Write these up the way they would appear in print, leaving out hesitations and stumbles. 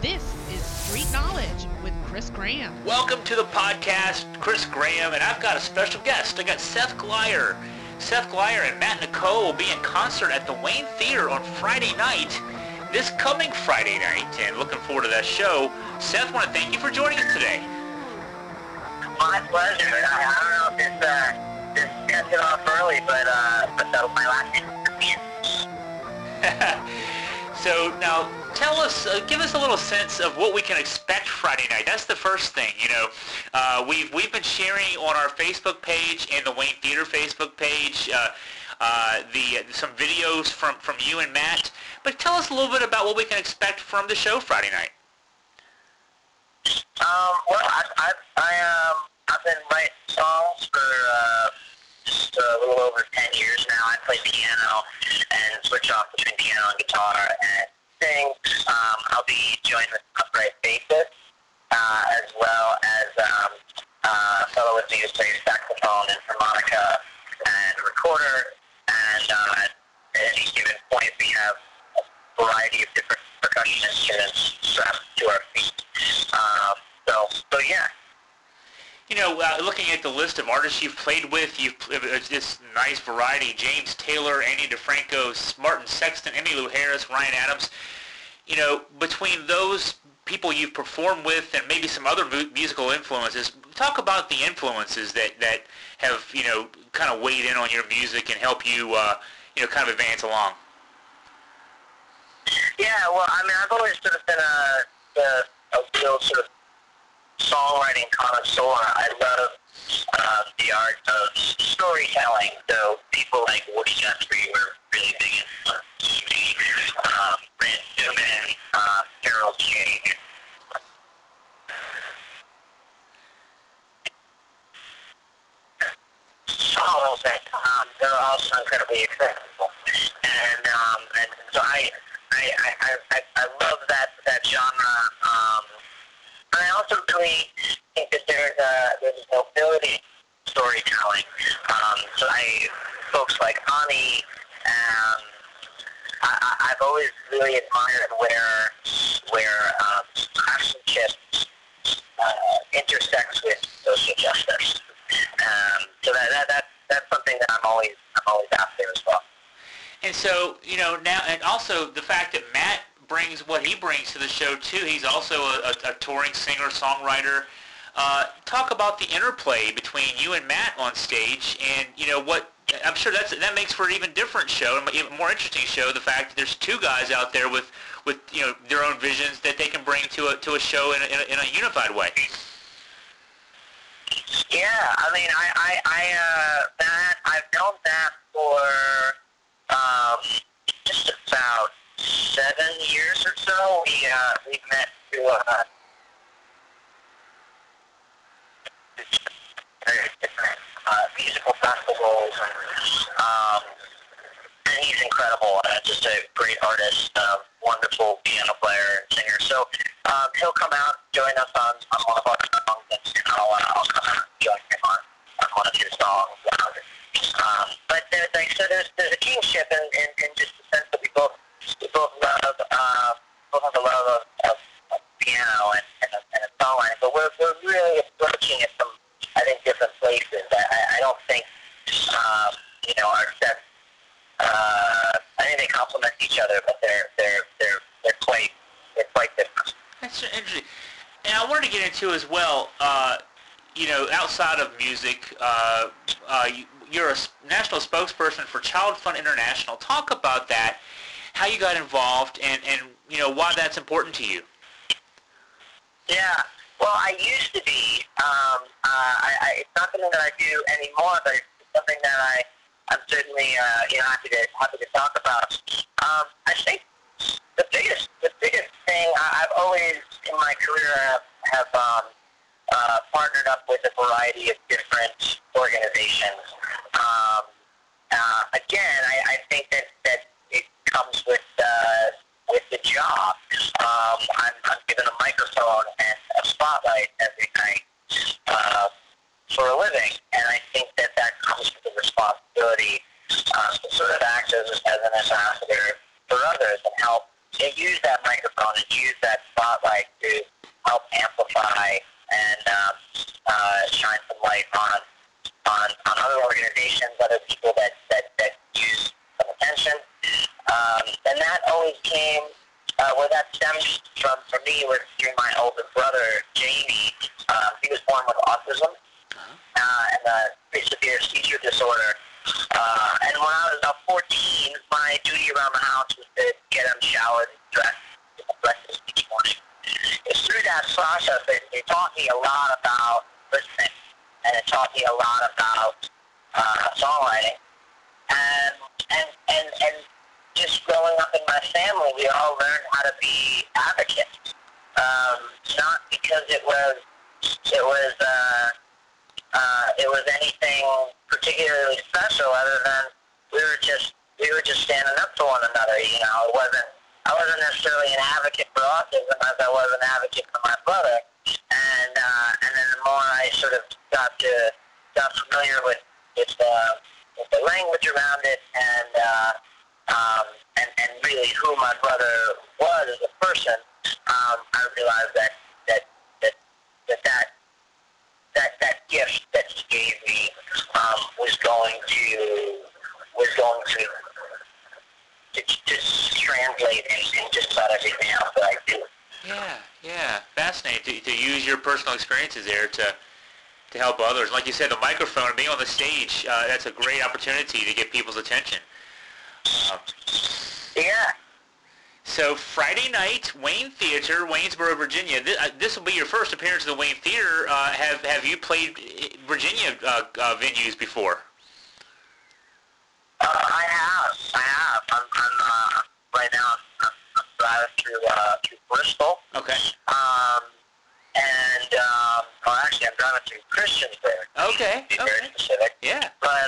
This is Street Knowledge with Chris Graham. Welcome to the podcast, Chris Graham, and I've got a special guest. I got Seth Glyer. Seth Glyer and Matt Nicole will be in concert at the Wayne Theater on Friday night, this coming Friday night, and looking forward to that show. Seth, I want to thank you for joining us today. My pleasure. I don't know if this gets it off early, but that was my last interview. So now, tell us, give us a little sense of what we can expect Friday night. That's the first thing, We've been sharing on our Facebook page and the Wayne Theater Facebook page some videos from you and Matt. But tell us a little bit about what we can expect from the show Friday night. Well, I've been writing songs for just a little over 10 years now. I play piano and switch off between piano and guitar and sing. I'll be joined with upright bassist, as well as a fellow with me who plays saxophone and harmonica and recorder. And at any given point, we have a variety of different percussion instruments strapped to our feet. So yeah. Looking at the list of artists you've played with, it's this nice variety: James Taylor, Andy DeFranco, Martin Sexton, Emmylou Harris, Ryan Adams. Between those people you've performed with and maybe some other musical influences, talk about the influences that have, kind of weighed in on your music and help you, kind of advance along. Yeah, well, I've always sort of been a real sort of songwriting connoisseur. I love the art of storytelling. So people like Woody Guthrie were really big influences to me. Brand Newman, Harold King. Songs that they're also incredibly accessible, and so I love that genre. And I also really think that there's a nobility in storytelling. So folks like Ani, I've always really admired where craftsmanship intersects with social justice. So that's something that I'm always after as well. And so, now, and also the fact that Matt brings what he brings to the show too. He's also a touring singer, songwriter. Talk about the interplay between you and Matt on stage, and what I'm sure that makes for an even different show, an even more interesting show. The fact that there's two guys out there with their own visions that they can bring to a show in a unified way. Yeah, Matt, I've known Matt for just about 7 years or so. We met through various different musical festivals, and he's incredible. Just a great artist, wonderful piano player and singer. So he'll come out, join us on one of our songs, and I'll come out and join him on one of his songs. But there's a kingship in just the sense that we both love have a love of piano and a songwriting, but we're really approaching it from, I think, different places. I don't think our sets. I think they complement each other, but they're quite different. That's interesting. And I wanted to get into as well. Outside of music, you're a national spokesperson for Child Fund International. Talk about that, how you got involved, and why that's important to you. Yeah, well, I used to be. It's not something that I do anymore, but it's something that I'm certainly happy to talk about. I think the biggest thing I've always in my career have partnered up with a variety of different organizations. Again, I think that it comes with the job. I'm given a microphone and a spotlight every night for a living, and I think that comes with the responsibility to sort of act as an ambassador for others and help use that microphone and use that spotlight challenge for me was through my older brother, Jamie. He was born with autism and a severe seizure disorder. And when I was about 14, my duty around the house was to get him showered and dressed, get him breakfast each morning. It's through that process that it taught me a lot about listening, and it taught me a lot about songwriting. And just growing up in my family, we all learned how to be advocates. Not because it was anything particularly special, other than we were just standing up for one another. You know, I wasn't necessarily an advocate for autism as I was an advocate for my brother. And then the more I sort of got familiar with the language around it, and really who my brother was as a person, I realized that gift that he gave me was going to translate in just about everything else that I do. Yeah, fascinating to use your personal experiences there to help others. Like you said, the microphone and being on the stage, that's a great opportunity to get people's attention. Yeah. So Friday night, Wayne Theater, Waynesboro, Virginia. This will be your first appearance at the Wayne Theater. Have you played Virginia venues before? I have. I'm right now. I'm driving through Bristol. Okay. Actually, I'm driving through Christiansburg. Okay. To be very specific. Yeah. But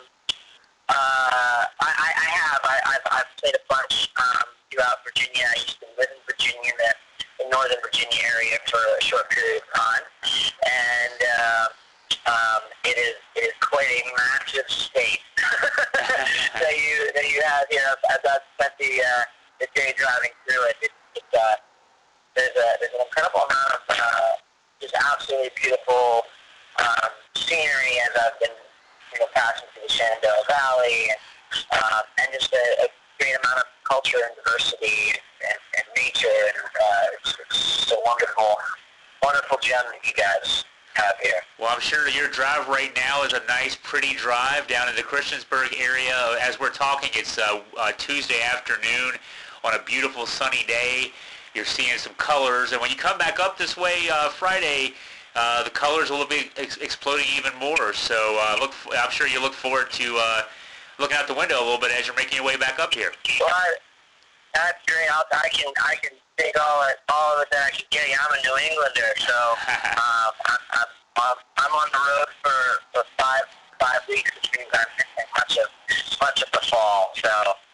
I've played a bunch throughout Virginia. I used to live in Virginia, in the northern Virginia area for a short period of time, and it is quite a massive state that you have here. As I've spent the day driving through it, there's an incredible amount of just absolutely beautiful scenery as I've been passing through the Shenandoah Valley, and just a great amount of culture and diversity and nature, and it's a wonderful gem that you guys have here. Well, I'm sure your drive right now is a nice, pretty drive down in the Christiansburg area. As we're talking, it's Tuesday afternoon on a beautiful sunny day. You're seeing some colors, and when you come back up this way Friday, the colors will be exploding even more. So I'm sure you look forward to looking out the window a little bit as you're making your way back up here. Well, that's great. I can take all of it that I can get. I'm a New Englander, so I'm on the road for five weeks, which means I'm missing much of the fall. So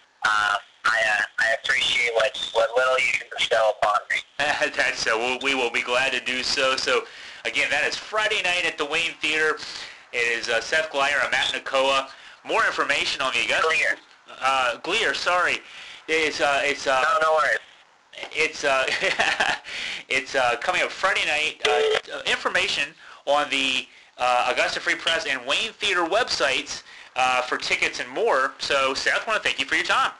I appreciate what little you can bestow upon me. That's we will be glad to do so. So again, that is Friday night at the Wayne Theater. It is Seth Glier and Matt Nakoa. More information on the Augusta. Glier, sorry. It's no worries. It's it's coming up Friday night. Information on the Augusta Free Press and Wayne Theater websites for tickets and more. So, Seth, I want to thank you for your time.